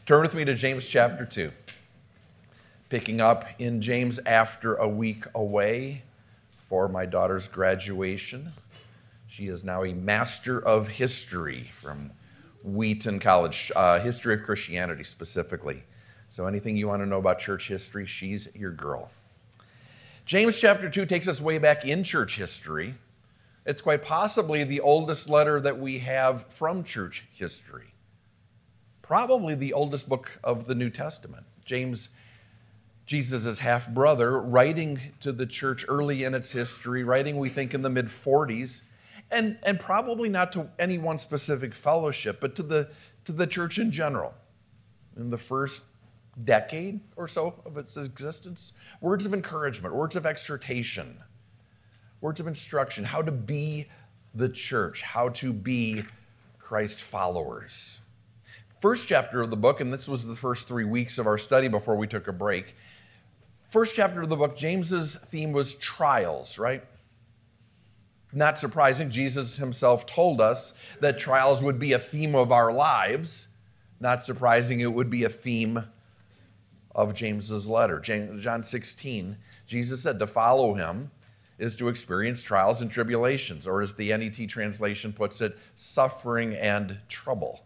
Turn with me to James chapter 2. Picking up in James after a week away for my daughter's graduation. She is now a Master of History from Wheaton College, History of Christianity specifically. So anything you want to know about church history, she's your girl. James chapter 2 takes us way back in church history. It's quite possibly the oldest letter that we have from church history. Probably the oldest book of the New Testament. James, Jesus' half-brother, writing to the church early in its history, writing, we think, in the mid-40s, and probably not to any one specific fellowship, but to the church in general. In the first decade or so of its existence, words of encouragement, words of exhortation, words of instruction, how to be the church, how to be Christ followers. First chapter of the book, and this was the first 3 weeks of our study before we took a break. First chapter of the book, James's theme was trials, right? Not surprising, Jesus himself told us that trials would be a theme of our lives. Not surprising, it would be a theme of James's letter. John 16, Jesus said to follow him is to experience trials and tribulations, or as the NET translation puts it, suffering and trouble.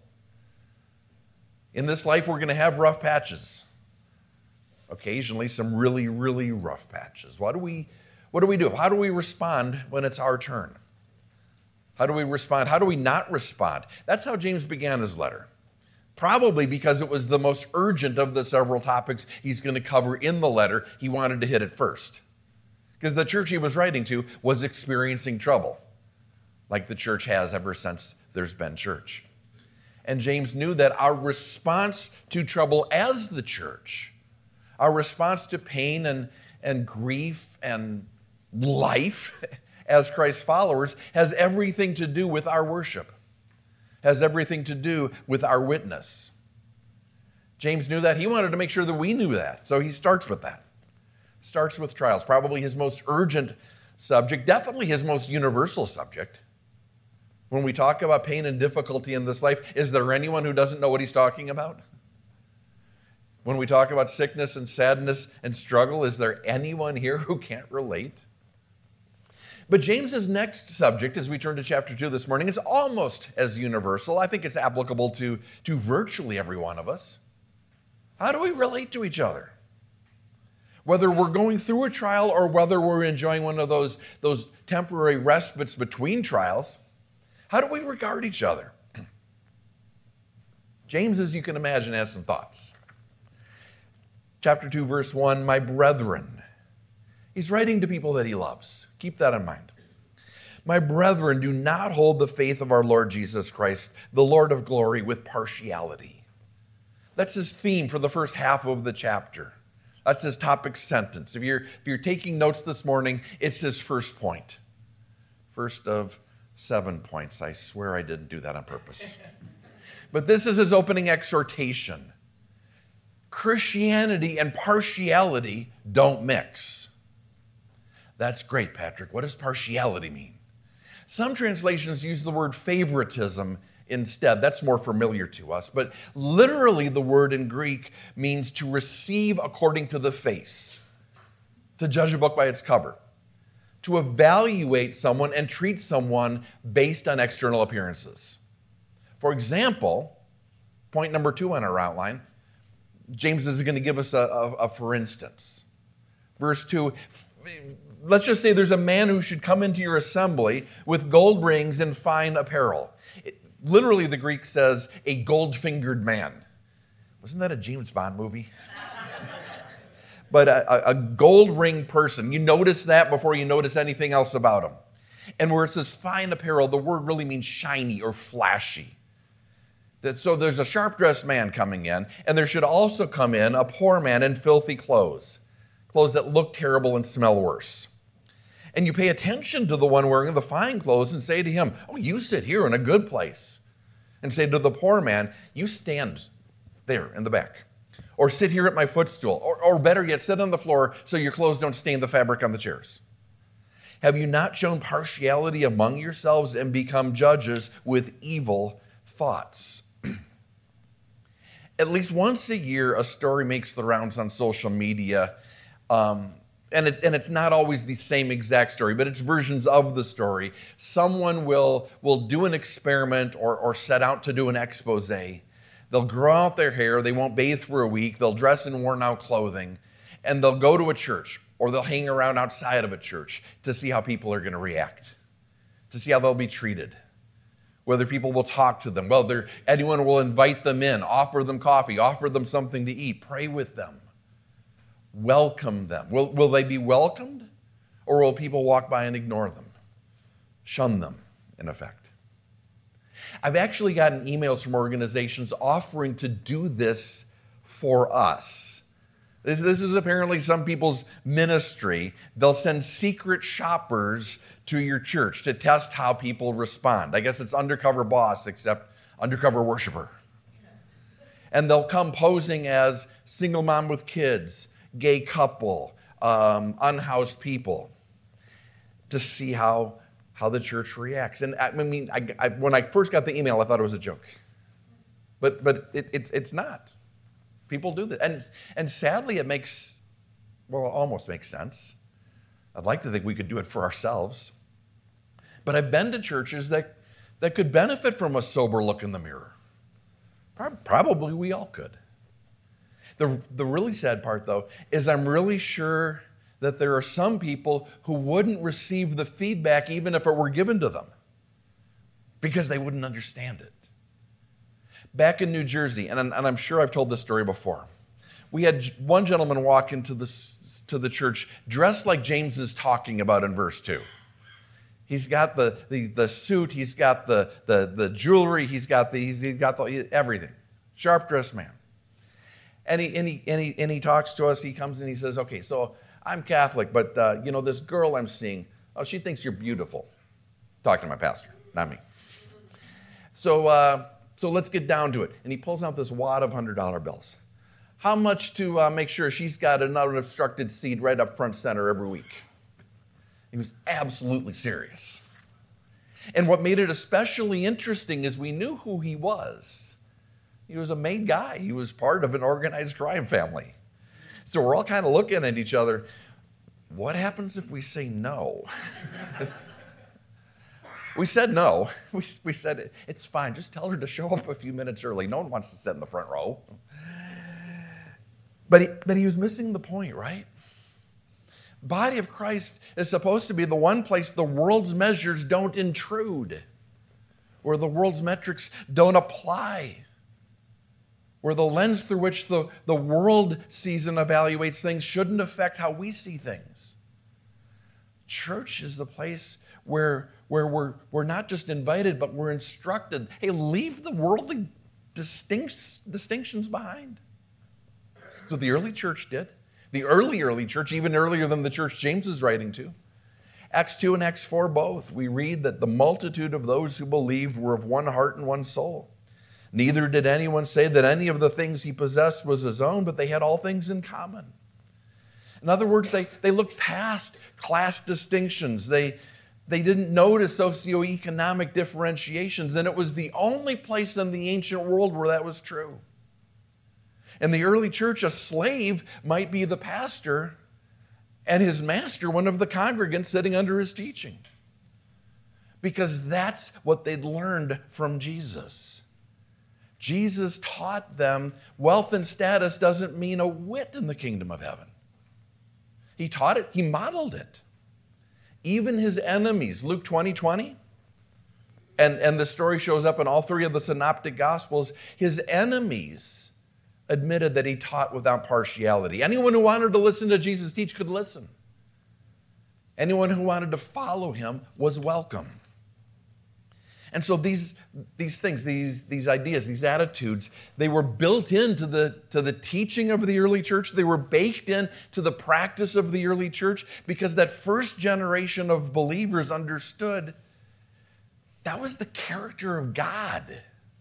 In this life, we're going to have rough patches. Occasionally, some really, really rough patches. What do we do? How do we respond when it's our turn? How do we respond? How do we not respond? That's how James began his letter. Probably because it was the most urgent of the several topics he's going to cover in the letter. He wanted to hit it first. Because the church he was writing to was experiencing trouble, like the church has ever since there's been church. And James knew that our response to trouble as the church, our response to pain and grief and life as Christ's followers has everything to do with our worship, has everything to do with our witness. James knew that. He wanted to make sure that we knew that. So he starts with that. Starts with trials, probably his most urgent subject, definitely his most universal subject. When we talk about pain and difficulty in this life, is there anyone who doesn't know what he's talking about? When we talk about sickness and sadness and struggle, is there anyone here who can't relate? But James's next subject, as we turn to chapter 2 this morning, is almost as universal. I think it's applicable to virtually every one of us. How do we relate to each other? Whether we're going through a trial or whether we're enjoying one of those temporary respites between trials, how do we regard each other? James, as you can imagine, has some thoughts. Chapter 2, verse 1, my brethren. He's writing to people that he loves. Keep that in mind. My brethren, do not hold the faith of our Lord Jesus Christ, the Lord of glory, with partiality. That's his theme for the first half of the chapter. That's his topic sentence. If you're taking notes this morning, it's his first point. First of 7 points. I swear I didn't do that on purpose. But this is his opening exhortation. Christianity and partiality don't mix. That's great, Patrick. What does partiality mean? Some translations use the word favoritism instead. That's more familiar to us. But literally, the word in Greek means to receive according to the face, to judge a book by its cover, to evaluate someone and treat someone based on external appearances. For example, point number 2 on our outline, James is going to give us a for instance. Verse 2, let's just say there's a man who should come into your assembly with gold rings and fine apparel. Literally, the Greek says a gold-fingered man. Wasn't that a James Bond movie? But a gold ring person, you notice that before you notice anything else about him. And where it says fine apparel, the word really means shiny or flashy. So there's a sharp-dressed man coming in, and there should also come in a poor man in filthy clothes that look terrible and smell worse. And you pay attention to the one wearing the fine clothes and say to him, oh, you sit here in a good place. And say to the poor man, you stand there in the back. Or sit here at my footstool. Or better yet, sit on the floor so your clothes don't stain the fabric on the chairs. Have you not shown partiality among yourselves and become judges with evil thoughts? At least once a year, a story makes the rounds on social media, and it's not always the same exact story, but it's versions of the story. Someone will do an experiment or set out to do an expose. They'll grow out their hair, they won't bathe for a week, they'll dress in worn-out clothing, and they'll go to a church, or they'll hang around outside of a church to see how people are going to react, to see how they'll be treated. Whether people will talk to them, whether anyone will invite them in, offer them coffee, offer them something to eat, pray with them, welcome them. Will they be welcomed, or will people walk by and ignore them, shun them, in effect? I've actually gotten emails from organizations offering to do this for us. This is apparently some people's ministry. They'll send secret shoppers to your church to test how people respond. I guess it's undercover boss, except undercover worshiper. And they'll come posing as single mom with kids, gay couple, unhoused people, to see how the church reacts. And I mean, when I first got the email, I thought it was a joke. But it's not. People do that. And sadly, it almost makes sense. I'd like to think we could do it for ourselves. But I've been to churches that could benefit from a sober look in the mirror. Probably we all could. The really sad part, though, is I'm really sure that there are some people who wouldn't receive the feedback even if it were given to them, because they wouldn't understand it. Back in New Jersey, and I'm sure I've told this story before, we had one gentleman walk into the church dressed like James is talking about in verse 2. He's got the suit, he's got the jewelry, he's got everything. Sharp-dressed man. And he talks to us. He comes and he says, "Okay, so I'm Catholic, but this girl I'm seeing, she thinks you're beautiful." Talking to my pastor, not me. So let's get down to it. And he pulls out this wad of $100 bills. How much to make sure she's got an unobstructed seat right up front center every week? He was absolutely serious. And what made it especially interesting is we knew who he was. He was a made guy. He was part of an organized crime family. So we're all kind of looking at each other. What happens if we say no? We said no. We said, it's fine. Just tell her to show up a few minutes early. No one wants to sit in the front row. But he was missing the point, right? Body of Christ is supposed to be the one place the world's measures don't intrude, where the world's metrics don't apply, where the lens through which the world sees and evaluates things shouldn't affect how we see things. Church is the place where we're not just invited, but we're instructed. Hey, leave the worldly distinctions behind. That's what the early church did. The early church, even earlier than the church James is writing to. Acts 2 and Acts 4 both, we read that the multitude of those who believed were of one heart and one soul. Neither did anyone say that any of the things he possessed was his own, but they had all things in common. In other words, they looked past class distinctions. They didn't notice socioeconomic differentiations, and it was the only place in the ancient world where that was true. In the early church, a slave might be the pastor and his master one of the congregants sitting under his teaching, because that's what they'd learned from Jesus. Jesus taught them wealth and status doesn't mean a whit in the kingdom of heaven. He taught it. He modeled it. Even his enemies, Luke 20:20, and the story shows up in all three of the synoptic gospels, his enemies admitted that he taught without partiality. Anyone who wanted to listen to Jesus teach could listen. Anyone who wanted to follow him was welcome. And so these things, these ideas, these attitudes, they were built into the teaching of the early church. They were baked into the practice of the early church, because that first generation of believers understood that was the character of God.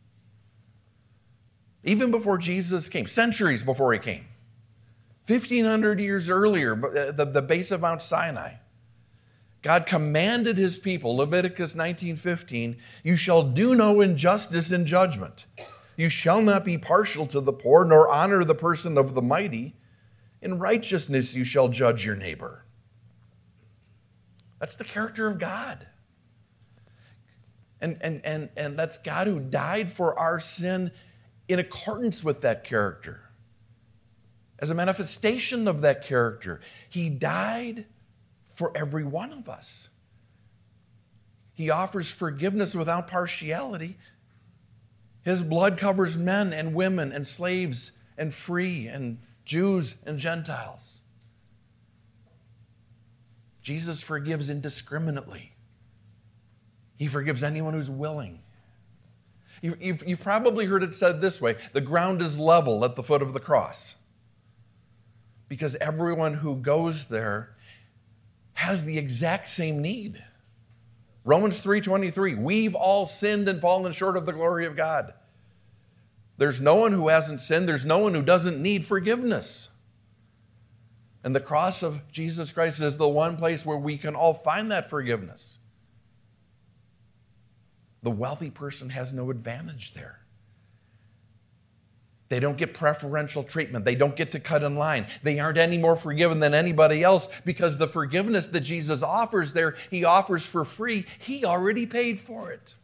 Even before Jesus came, centuries before he came, 1,500 years earlier, the base of Mount Sinai, God commanded his people, Leviticus 19:15, "You shall do no injustice in judgment, You shall not be partial to the poor, nor honor the person of the mighty. In righteousness you shall judge your neighbor. That's the character of God. And that's God who died for our sin in accordance with that character. As a manifestation of that character, he died for every one of us. He offers forgiveness without partiality. His blood covers men and women and slaves and free and Jews and Gentiles. Jesus forgives indiscriminately. He forgives anyone who's willing. You've probably heard it said this way: the ground is level at the foot of the cross. Because everyone who goes there has the exact same need. Romans 3:23, we've all sinned and fallen short of the glory of God. There's no one who hasn't sinned. There's no one who doesn't need forgiveness. And the cross of Jesus Christ is the one place where we can all find that forgiveness. The wealthy person has no advantage there. They don't get preferential treatment. They don't get to cut in line. They aren't any more forgiven than anybody else because the forgiveness that Jesus offers there, he offers for free. He already paid for it.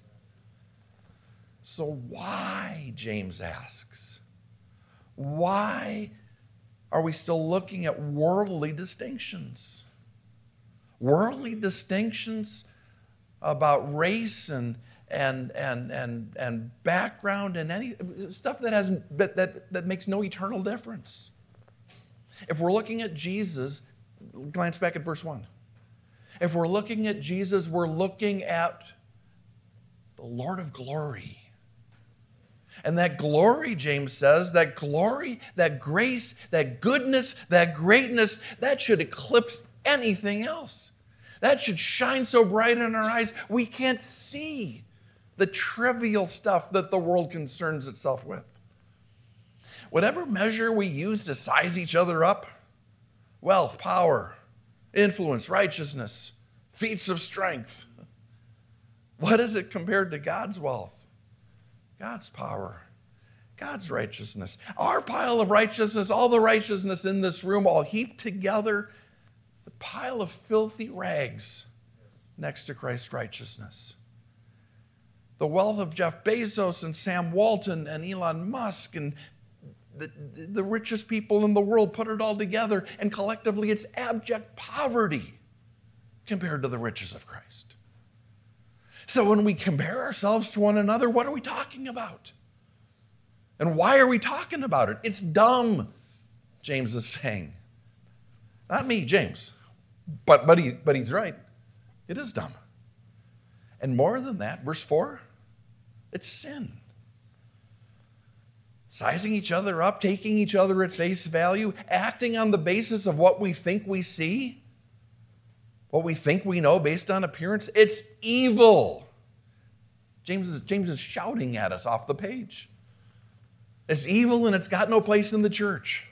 So why, James asks, why are we still looking at worldly distinctions? Worldly distinctions about race and background and any stuff that makes no eternal difference. If we're looking at Jesus, glance back at verse 1. If we're looking at Jesus, we're looking at the Lord of glory. And that glory, James says, that glory, that grace, that goodness, that greatness, that should eclipse anything else. That should shine so bright in our eyes we can't see the trivial stuff that the world concerns itself with. Whatever measure we use to size each other up, wealth, power, influence, righteousness, feats of strength, what is it compared to God's wealth, God's power, God's righteousness? Our pile of righteousness, all the righteousness in this room, all heaped together, the pile of filthy rags next to Christ's righteousness. The wealth of Jeff Bezos and Sam Walton and Elon Musk and the richest people in the world, put it all together, and collectively it's abject poverty compared to the riches of Christ. So when we compare ourselves to one another, what are we talking about? And why are we talking about it? It's dumb, James is saying. Not me, James, but he's right. It is dumb. And more than that, verse 4, it's sin. Sizing each other up, taking each other at face value, acting on the basis of what we think we see, what we think we know based on appearance. It's evil. James is shouting at us off the page. It's evil and it's got no place in the church.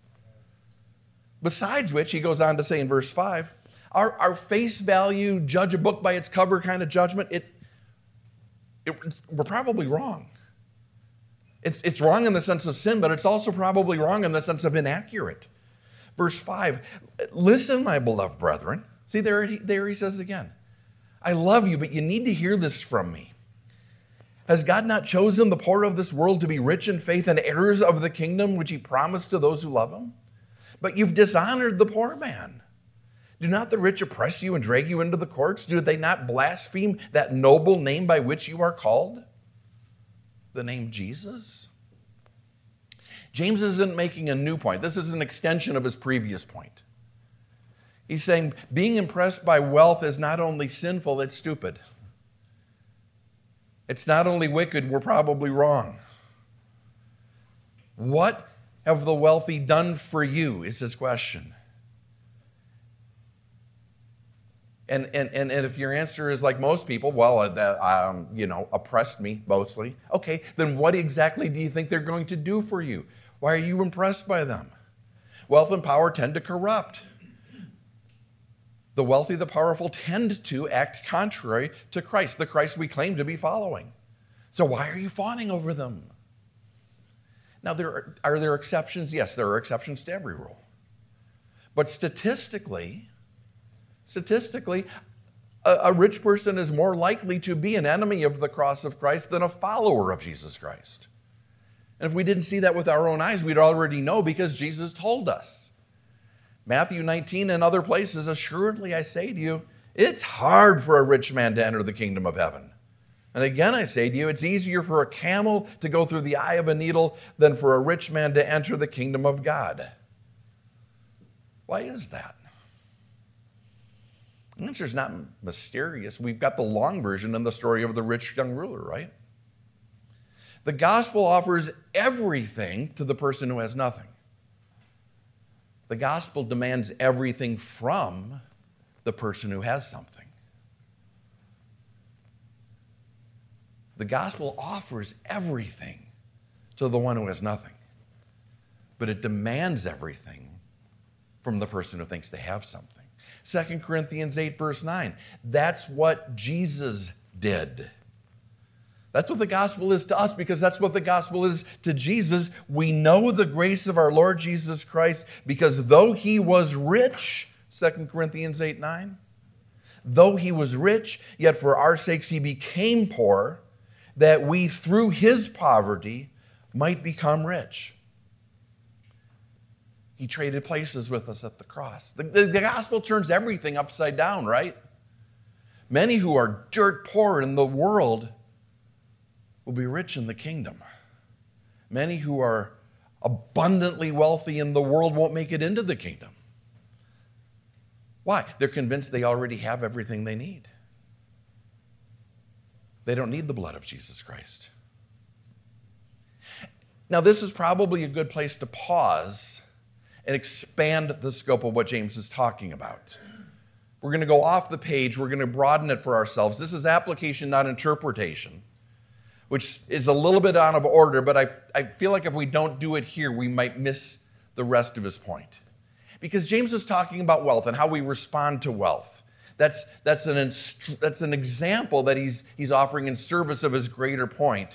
Besides which, he goes on to say in verse 5, our face value, judge a book by its cover kind of judgment, we're probably wrong. It's wrong in the sense of sin, but it's also probably wrong in the sense of inaccurate. Verse 5, listen, my beloved brethren. See, there he says again, I love you, but you need to hear this from me. Has God not chosen the poor of this world to be rich in faith and heirs of the kingdom which he promised to those who love him? But you've dishonored the poor man. Do not the rich oppress you and drag you into the courts? Do they not blaspheme that noble name by which you are called? The name Jesus? James isn't making a new point. This is an extension of his previous point. He's saying being impressed by wealth is not only sinful, it's stupid. It's not only wicked, we're probably wrong. What have the wealthy done for you is his question. And if your answer is like most people, well, oppressed me mostly. Okay, then what exactly do you think they're going to do for you? Why are you impressed by them? Wealth and power tend to corrupt. The wealthy, the powerful tend to act contrary to Christ, the Christ we claim to be following. So why are you fawning over them? Now, are there exceptions? Yes, there are exceptions to every rule. But statistically, a rich person is more likely to be an enemy of the cross of Christ than a follower of Jesus Christ. And if we didn't see that with our own eyes, we'd already know because Jesus told us. Matthew 19 and other places, assuredly I say to you, it's hard for a rich man to enter the kingdom of heaven. And again, I say to you, it's easier for a camel to go through the eye of a needle than for a rich man to enter the kingdom of God. Why is that? The answer is not mysterious. We've got the long version in the story of the rich young ruler, right? The gospel offers everything to the person who has nothing. The gospel demands everything from the person who has something. The gospel offers everything to the one who has nothing, but it demands everything from the person who thinks they have something. 2 Corinthians 8, verse 9. That's what Jesus did. That's what the gospel is to us, because that's what the gospel is to Jesus. We know the grace of our Lord Jesus Christ, because though he was rich, 2 Corinthians 8, 9, though he was rich, yet for our sakes he became poor, that we through his poverty might become rich. He traded places with us at the cross. The gospel turns everything upside down, right? Many who are dirt poor in the world will be rich in the kingdom. Many who are abundantly wealthy in the world won't make it into the kingdom. Why? They're convinced they already have everything they need. They don't need the blood of Jesus Christ. Now, this is probably a good place to pause and expand the scope of what James is talking about. We're going to go off the page. We're going to broaden it for ourselves. This is application, not interpretation, which is a little bit out of order, but I feel like if we don't do it here, we might miss the rest of his point. Because James is talking about wealth and how we respond to wealth. That's an example that he's offering in service of his greater point.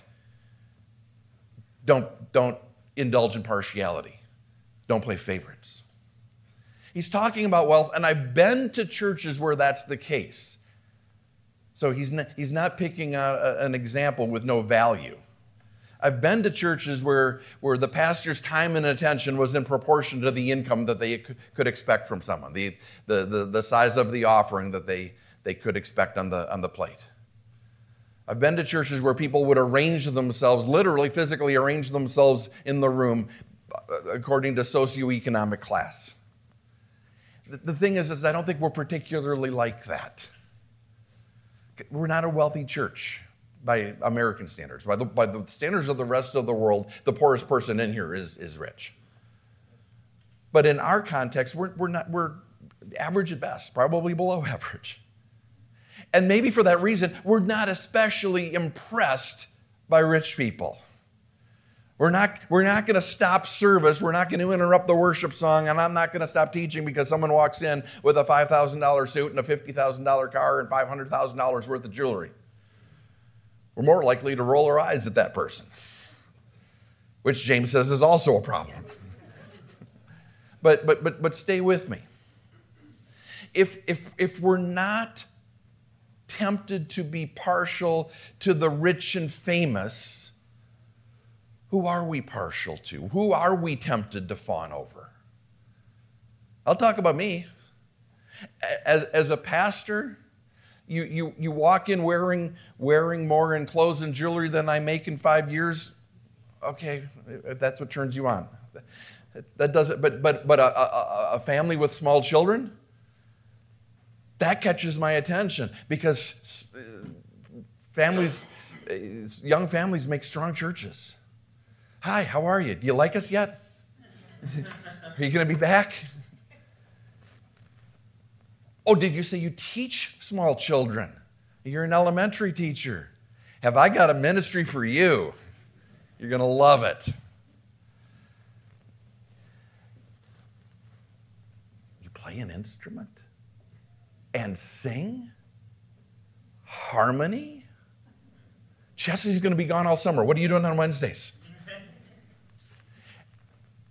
Don't indulge in partiality. Don't play favorites. He's talking about wealth, and I've been to churches where that's the case. So he's not picking out an example with no value. I've been to churches where the pastor's time and attention was in proportion to the income that they could expect from someone, the size of the offering that they could expect on the plate. I've been to churches where people would arrange themselves, literally, physically arrange themselves in the room according to socioeconomic class. The thing is I don't think we're particularly like that. We're not a wealthy church by American standards. By the standards of the rest of the world, the poorest person in here is rich. But in our context, we're average at best, probably below average. And maybe for that reason, we're not especially impressed by rich people. We're not going to stop service. We're not going to interrupt the worship song, and I'm not going to stop teaching because someone walks in with a $5,000 suit and a $50,000 car and $500,000 worth of jewelry. We're more likely to roll our eyes at that person, which James says is also a problem. But stay with me. If we're not tempted to be partial to the rich and famous, who are we partial to? Who are we tempted to fawn over? I'll talk about me. As a pastor, you walk in wearing more in clothes and jewelry than I make in 5 years. Okay, if that's what turns you on. That doesn't. But a family with small children, that catches my attention because young families make strong churches. Hi, how are you? Do you like us yet? Are you going to be back? Oh, did you say you teach small children? You're an elementary teacher. Have I got a ministry for you? You're going to love it. You play an instrument and sing? Harmony? Jesse's going to be gone all summer. What are you doing on Wednesdays?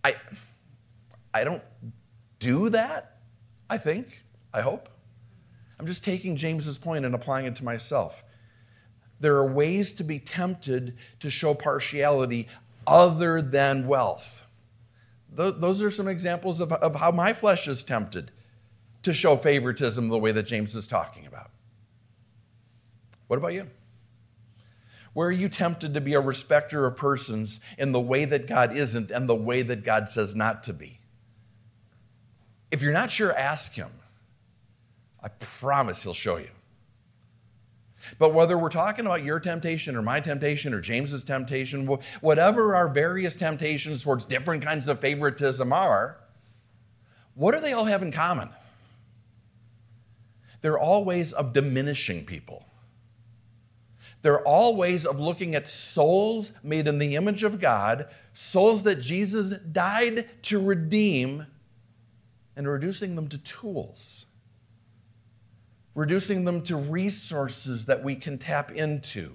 I don't do that, I hope. I'm just taking James's point and applying it to myself. There are ways to be tempted to show partiality other than wealth. Those are some examples of how my flesh is tempted to show favoritism the way that James is talking about. What about you? Where are you tempted to be a respecter of persons in the way that God isn't and the way that God says not to be? If you're not sure, ask him. I promise he'll show you. But whether we're talking about your temptation or my temptation or James's temptation, whatever our various temptations towards different kinds of favoritism are, what do they all have in common? They're all ways of diminishing people. They're all ways of looking at souls made in the image of God, souls that Jesus died to redeem, and reducing them to tools. Reducing them to resources that we can tap into.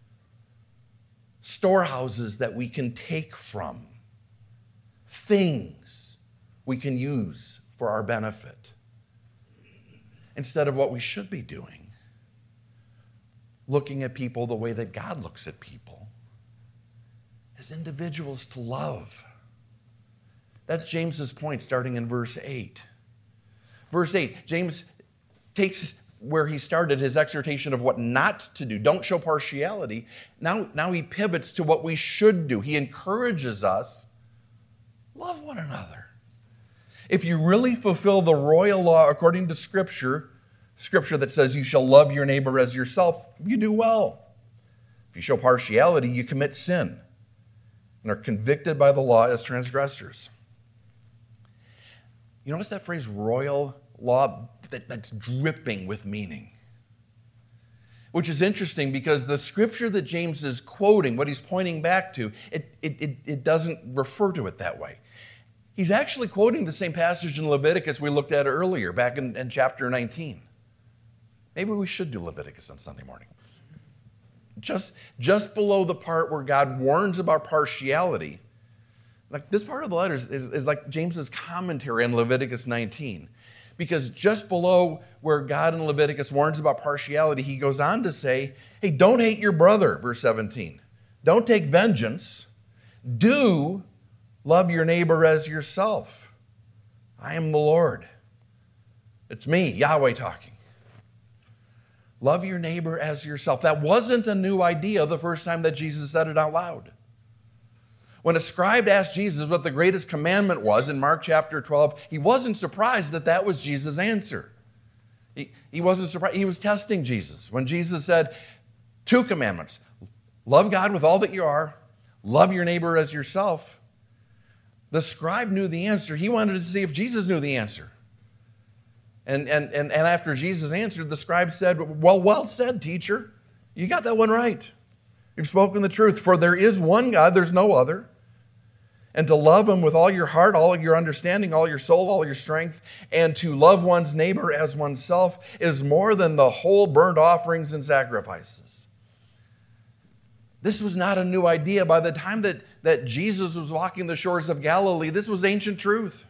Storehouses that we can take from. Things we can use for our benefit. Instead of what we should be doing. Looking at people the way that God looks at people. As individuals to love. That's James's point starting in verse 8. Verse 8, James takes where he started his exhortation of what not to do. Don't show partiality. Now he pivots to what we should do. He encourages us, love one another. If you really fulfill the royal law according to Scripture that says you shall love your neighbor as yourself, you do well. If you show partiality, you commit sin and are convicted by the law as transgressors. You notice that phrase, royal law, that's dripping with meaning. Which is interesting because the scripture that James is quoting, what he's pointing back to, it doesn't refer to it that way. He's actually quoting the same passage in Leviticus we looked at earlier, back in chapter 19. Maybe we should do Leviticus on Sunday morning. Just below the part where God warns about partiality, like this part of the letter is like James's commentary on Leviticus 19. Because just below where God in Leviticus warns about partiality, he goes on to say, hey, don't hate your brother, verse 17. Don't take vengeance. Do love your neighbor as yourself. I am the Lord. It's me, Yahweh, talking. Love your neighbor as yourself. That wasn't a new idea the first time that Jesus said it out loud. When a scribe asked Jesus what the greatest commandment was in Mark chapter 12, he wasn't surprised that was Jesus' answer. He wasn't surprised. He was testing Jesus. When Jesus said, 2 commandments, love God with all that you are, love your neighbor as yourself. The scribe knew the answer. He wanted to see if Jesus knew the answer. And after Jesus answered, the scribe said, well said, teacher. You got that one right. You've spoken the truth. For there is one God, there's no other. And to love him with all your heart, all of your understanding, all your soul, all your strength, and to love one's neighbor as oneself is more than the whole burnt offerings and sacrifices. This was not a new idea. By the time that Jesus was walking the shores of Galilee, this was ancient truth.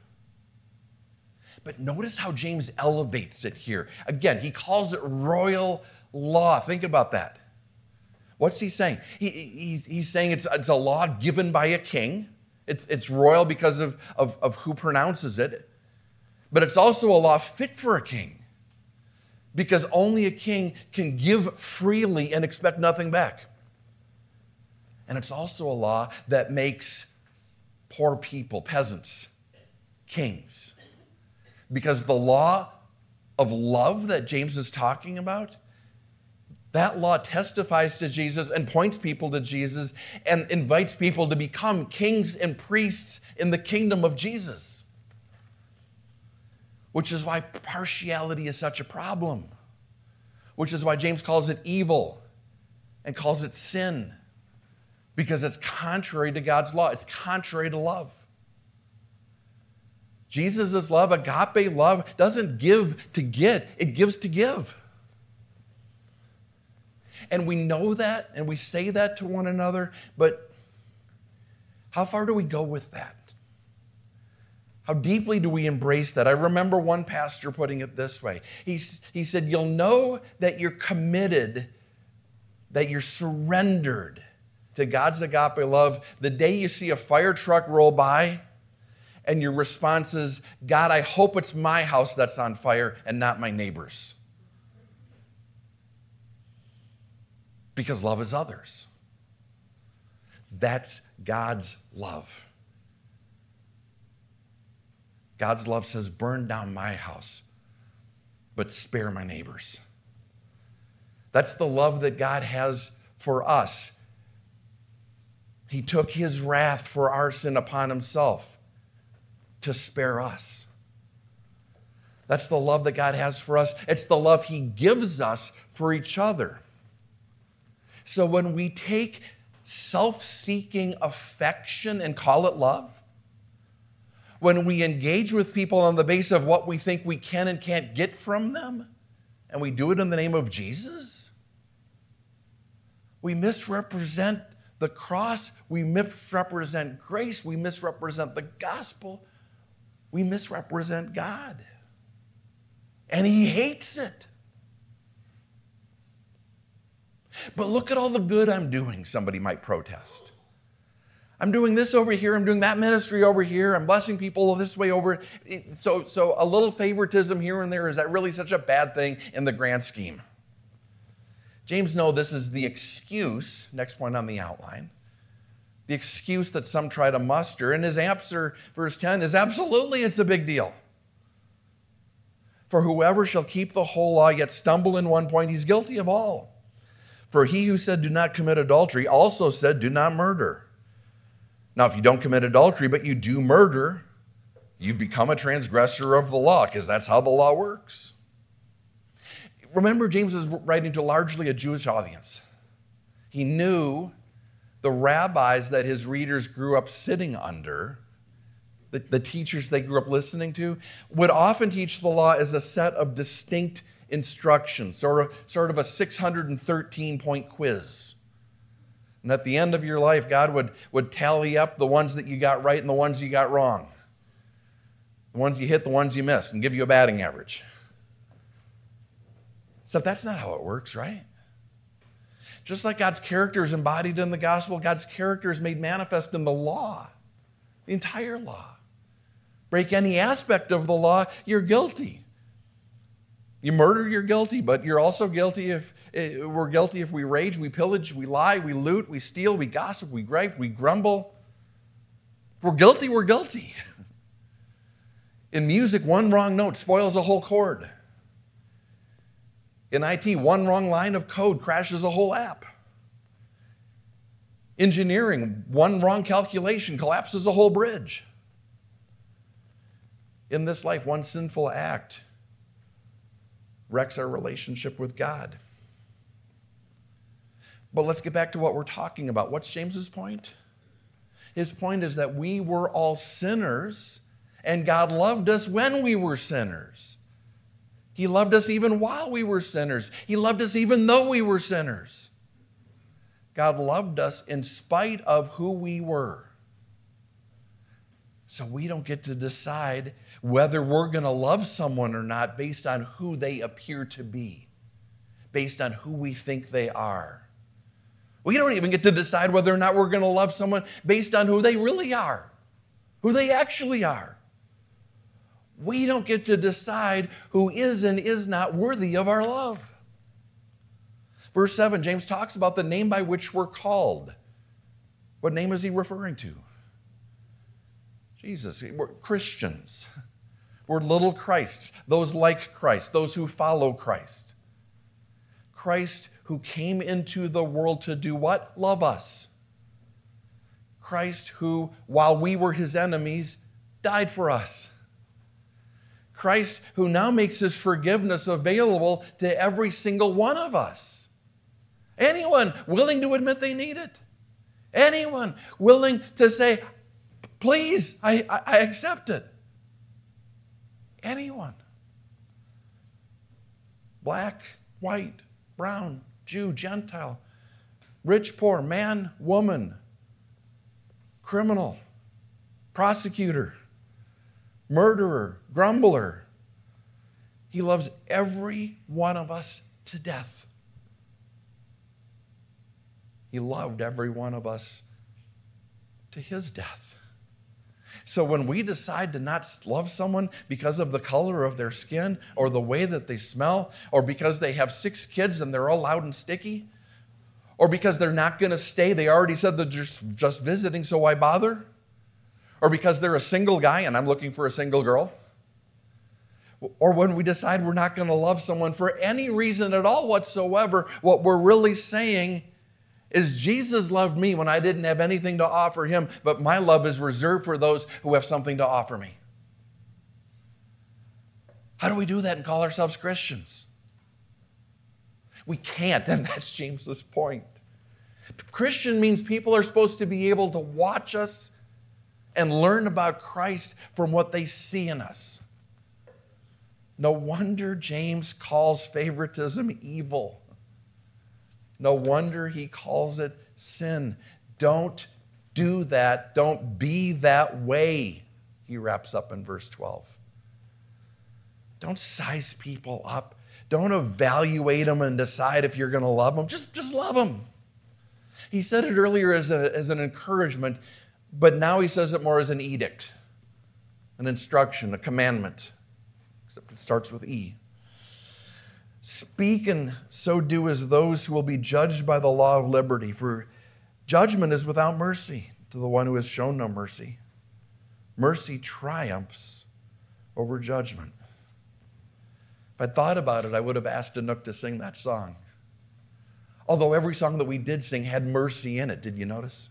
But notice how James elevates it here. Again, he calls it royal law. Think about that. What's he saying? He's saying it's a law given by a king. It's royal because of who pronounces it. But it's also a law fit for a king. Because only a king can give freely and expect nothing back. And it's also a law that makes poor people, peasants, kings. Because the law of love that James is talking about, that law testifies to Jesus and points people to Jesus and invites people to become kings and priests in the kingdom of Jesus. Which is why partiality is such a problem. Which is why James calls it evil and calls it sin. Because it's contrary to God's law. It's contrary to love. Jesus' love, agape love, doesn't give to get, it gives to give. And we know that, and we say that to one another, but how far do we go with that? How deeply do we embrace that? I remember one pastor putting it this way. He said, you'll know that you're committed, that you're surrendered to God's agape love the day you see a fire truck roll by and your response is, God, I hope it's my house that's on fire and not my neighbor's. Because love is others. That's God's love. God's love says, burn down my house, but spare my neighbors. That's the love that God has for us. He took his wrath for our sin upon himself to spare us. That's the love that God has for us. It's the love he gives us for each other. So when we take self-seeking affection and call it love, when we engage with people on the basis of what we think we can and can't get from them, and we do it in the name of Jesus, we misrepresent the cross, we misrepresent grace, we misrepresent the gospel, we misrepresent God. And he hates it. But look at all the good I'm doing, somebody might protest. I'm doing this over here, I'm doing that ministry over here, I'm blessing people this way over. So a little favoritism here and there, is that really such a bad thing in the grand scheme? James knows this is the excuse, next point on the outline, the excuse that some try to muster, and his answer, verse 10, is absolutely it's a big deal. For whoever shall keep the whole law yet stumble in one point, he's guilty of all. For he who said, do not commit adultery, also said, do not murder. Now, if you don't commit adultery, but you do murder, you've become a transgressor of the law, because that's how the law works. Remember, James is writing to largely a Jewish audience. He knew the rabbis that his readers grew up sitting under, the teachers they grew up listening to, would often teach the law as a set of distinct instructions, sort of a 613-point quiz. And at the end of your life, God would tally up the ones that you got right and the ones you got wrong. The ones you hit, the ones you missed, and give you a batting average. Except that's not how it works, right? Just like God's character is embodied in the gospel, God's character is made manifest in the law, the entire law. Break any aspect of the law, you're guilty. You murder, you're guilty, but you're also guilty if we're guilty if we rage, we pillage, we lie, we loot, we steal, we gossip, we gripe, we grumble. If we're guilty, we're guilty. In music, one wrong note spoils a whole chord. In IT, one wrong line of code crashes a whole app. Engineering, one wrong calculation collapses a whole bridge. In this life, one sinful act wrecks our relationship with God. But let's get back to what we're talking about. What's James's point? His point is that we were all sinners, and God loved us when we were sinners. He loved us even while we were sinners. He loved us even though we were sinners. God loved us in spite of who we were. So we don't get to decide whether we're going to love someone or not based on who they appear to be, based on who we think they are. We don't even get to decide whether or not we're going to love someone based on who they really are, who they actually are. We don't get to decide who is and is not worthy of our love. Verse 7, James talks about the name by which we're called. What name is he referring to? Jesus. We're Christians. We're little Christs, those like Christ, those who follow Christ. Christ who came into the world to do what? Love us. Christ who, while we were his enemies, died for us. Christ who now makes his forgiveness available to every single one of us. Anyone willing to admit they need it. Anyone willing to say, please, I accept it. Anyone. Black, white, brown, Jew, Gentile, rich, poor, man, woman, criminal, prosecutor, murderer, grumbler. He loves every one of us to death. He loved every one of us to his death. So when we decide to not love someone because of the color of their skin or the way that they smell, or because they have 6 kids and they're all loud and sticky, or because they're not going to stay, they already said they're just visiting, so why bother? Or because they're a single guy and I'm looking for a single girl. Or when we decide we're not going to love someone for any reason at all whatsoever, what we're really saying is Jesus loved me when I didn't have anything to offer him, but my love is reserved for those who have something to offer me. How do we do that and call ourselves Christians? We can't, and that's James's point. Christian means people are supposed to be able to watch us and learn about Christ from what they see in us. No wonder James calls favoritism evil. No wonder he calls it sin. Don't do that. Don't be that way, he wraps up in verse 12. Don't size people up. Don't evaluate them and decide if you're going to love them. Just love them. He said it earlier as an encouragement, but now he says it more as an edict, an instruction, a commandment, except it starts with E. Speak and so do as those who will be judged by the law of liberty, for judgment is without mercy to the one who has shown no mercy. Mercy triumphs over judgment. If I'd thought about it, I would have asked Anouk to sing that song. Although every song that we did sing had mercy in it, did you notice?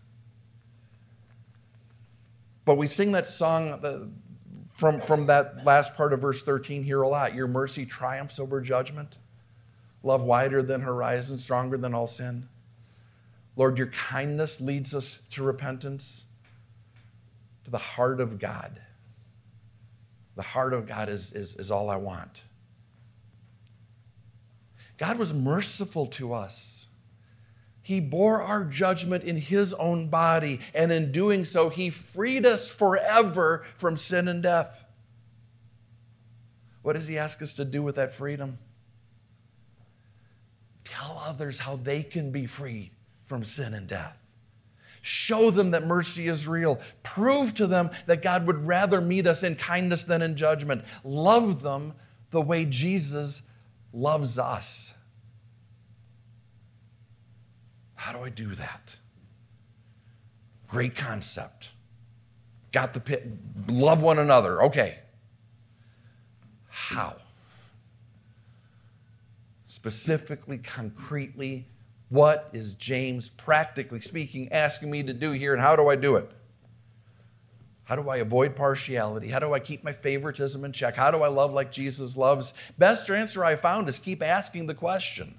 But we sing that song from that last part of verse 13 here a lot. Your mercy triumphs over judgment. Love wider than horizon, stronger than all sin. Lord, your kindness leads us to repentance, to the heart of God. The heart of God is all I want. God was merciful to us. He bore our judgment in his own body, and in doing so, he freed us forever from sin and death. What does he ask us to do with that freedom? Tell others how they can be free from sin and death. Show them that mercy is real. Prove to them that God would rather meet us in kindness than in judgment. Love them the way Jesus loves us. How do I do that? Great concept. Got the pit. Love one another. Okay. How? Specifically, concretely, what is James, practically speaking, asking me to do here, and how do I do it? How do I avoid partiality? How do I keep my favoritism in check? How do I love like Jesus loves? Best answer I found is keep asking the question.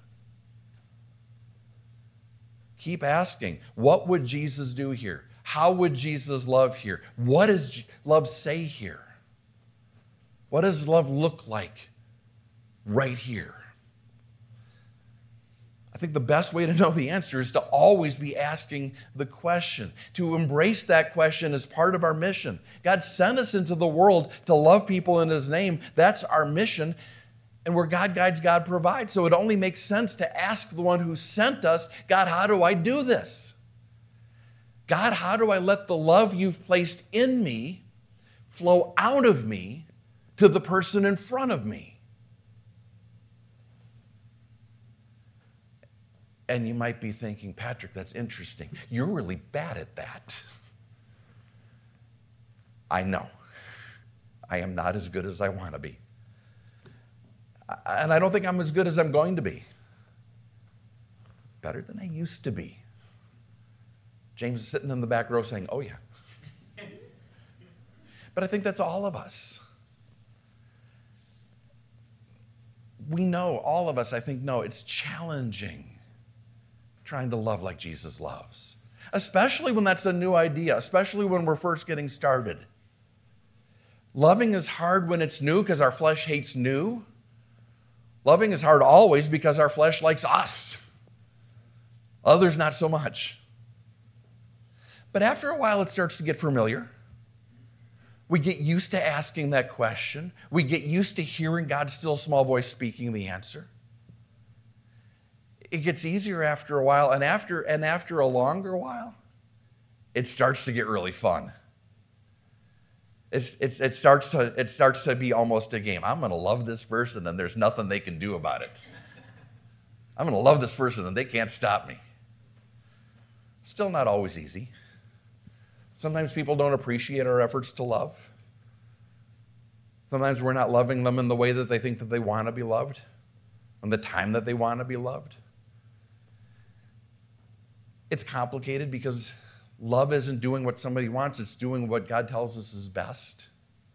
Keep asking, what would Jesus do here? How would Jesus love here? What does love say here? What does love look like right here? I think the best way to know the answer is to always be asking the question, to embrace that question as part of our mission. God sent us into the world to love people in his name. That's our mission. And where God guides, God provides. So it only makes sense to ask the one who sent us, God, how do I do this? God, how do I let the love you've placed in me flow out of me to the person in front of me? And you might be thinking, Patrick, that's interesting. You're really bad at that. I know. I am not as good as I want to be. And I don't think I'm as good as I'm going to be. Better than I used to be. James is sitting in the back row saying, oh yeah. But I think that's all of us. We know, all of us, I think, know it's challenging trying to love like Jesus loves. Especially when that's a new idea, especially when we're first getting started. Loving is hard when it's new because our flesh hates new. Loving is hard always because our flesh likes us. Others not so much. But after a while, it starts to get familiar. We get used to asking that question. We get used to hearing God's still small voice speaking the answer. It gets easier after a while, and after a longer while, it starts to get really fun. It starts to be almost a game. I'm going to love this person, and there's nothing they can do about it. I'm going to love this person, and they can't stop me. Still not always easy. Sometimes people don't appreciate our efforts to love. Sometimes we're not loving them in the way that they think that they want to be loved, and the time that they want to be loved. It's complicated because love isn't doing what somebody wants, it's doing what God tells us is best.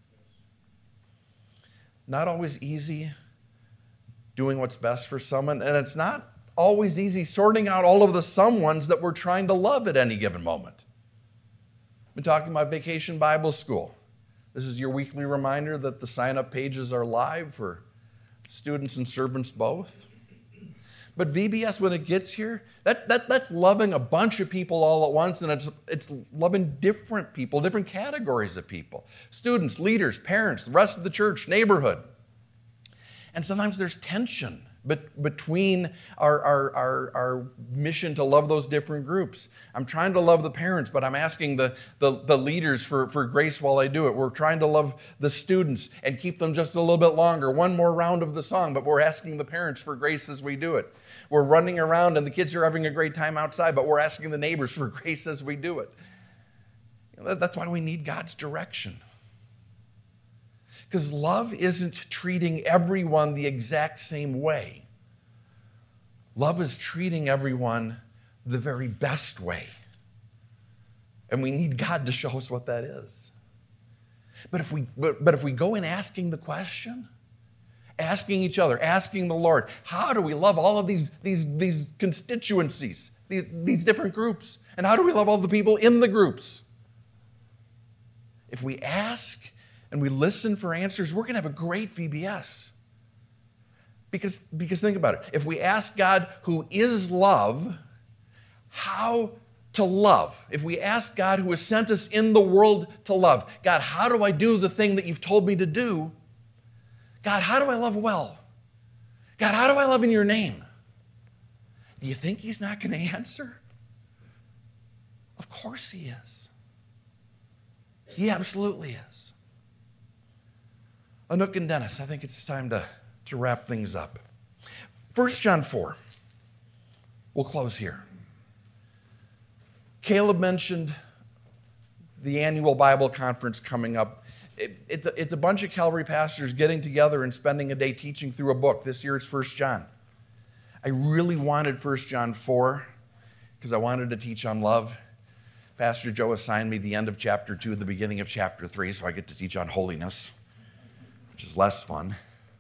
Not always easy doing what's best for someone, and it's not always easy sorting out all of the someones that we're trying to love at any given moment. I've been talking about Vacation Bible School. This is your weekly reminder that the sign-up pages are live for students and servants both. But VBS, when it gets here, that's loving a bunch of people all at once, and it's loving different people, different categories of people. Students, leaders, parents, the rest of the church, neighborhood. And sometimes there's tension between our mission to love those different groups. I'm trying to love the parents, but I'm asking the leaders for grace while I do it. We're trying to love the students and keep them just a little bit longer, one more round of the song, but we're asking the parents for grace as we do it. We're running around and the kids are having a great time outside, but we're asking the neighbors for grace as we do it. That's why we need God's direction. Because love isn't treating everyone the exact same way. Love is treating everyone the very best way. And we need God to show us what that is. But if we go in asking the question, asking each other, asking the Lord, how do we love all of these constituencies, these different groups? And how do we love all the people in the groups? If we ask and we listen for answers, we're going to have a great VBS. Because think about it. If we ask God, who is love, how to love, if we ask God, who has sent us in the world to love, God, how do I do the thing that you've told me to do? God, how do I love well? God, how do I love in your name? Do you think he's not going to answer? Of course he is. He absolutely is. Anouk and Dennis, I think it's time to wrap things up. 1 John 4. We'll close here. Caleb mentioned the annual Bible conference coming up. It's a bunch of Calvary pastors getting together and spending a day teaching through a book. This year it's 1 John. I really wanted 1 John 4 because I wanted to teach on love. Pastor Joe assigned me the end of chapter 2, the beginning of chapter 3, so I get to teach on holiness, which is less fun.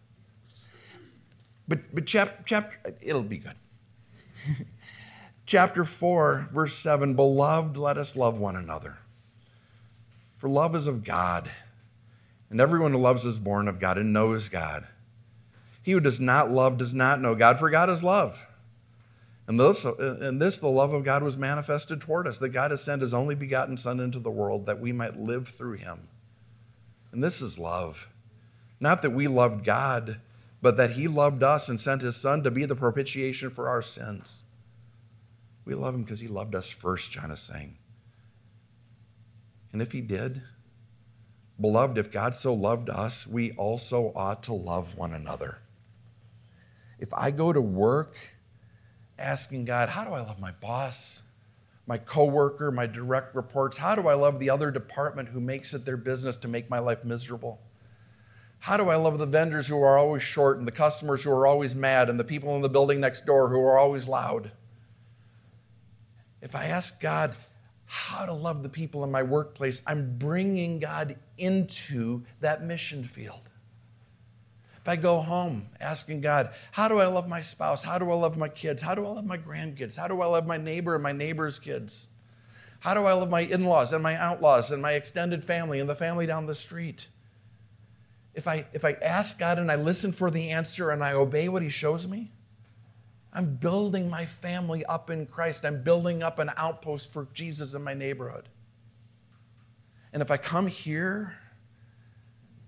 But chapter it'll be good. Chapter 4, verse 7, Beloved, let us love one another. For love is of God, and everyone who loves is born of God and knows God. He who does not love does not know God, for God is love. And this, the love of God was manifested toward us, that God has sent his only begotten Son into the world that we might live through him. And this is love. Not that we loved God, but that he loved us and sent his Son to be the propitiation for our sins. We love him because he loved us first, John is saying. And if he did, beloved, if God so loved us, we also ought to love one another. If I go to work asking God, how do I love my boss, my coworker, my direct reports? How do I love the other department who makes it their business to make my life miserable? How do I love the vendors who are always short and the customers who are always mad and the people in the building next door who are always loud? If I ask God how to love the people in my workplace, I'm bringing God into that mission field. If I go home asking God, how do I love my spouse? How do I love my kids? How do I love my grandkids? How do I love my neighbor and my neighbor's kids? How do I love my in-laws and my outlaws and my extended family and the family down the street? If I ask God and I listen for the answer and I obey what he shows me, I'm building my family up in Christ. I'm building up an outpost for Jesus in my neighborhood. And if I come here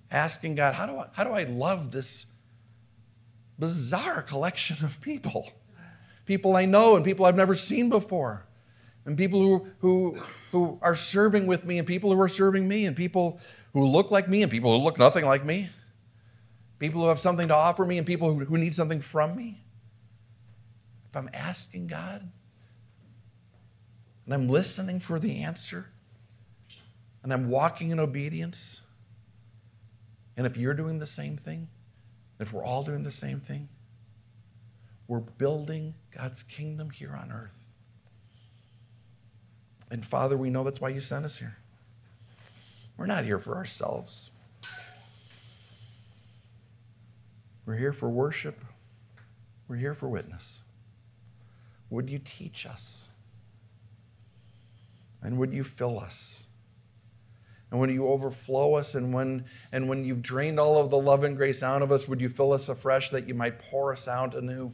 asking God, how do I love this bizarre collection of people? People I know and people I've never seen before. And people who are serving with me and people who are serving me and people who look like me and people who look nothing like me. People who have something to offer me and people who need something from me. If I'm asking God and I'm listening for the answer and I'm walking in obedience, and if you're doing the same thing, if we're all doing the same thing, we're building God's kingdom here on earth. And Father, we know that's why you sent us here. We're not here for ourselves. We're here for worship. We're here for witness. Would you teach us? And would you fill us? And when you overflow us, and when you've drained all of the love and grace out of us, would you fill us afresh that you might pour us out anew?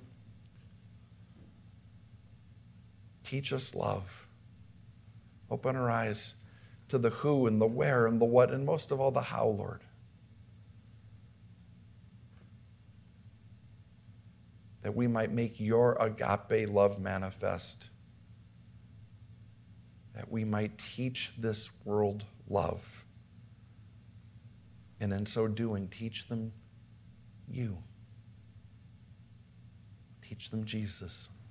Teach us love. Open our eyes to the who and the where and the what, and most of all, the how, Lord. That we might make your agape love manifest. That we might teach this world love. And in so doing, teach them you. Teach them Jesus.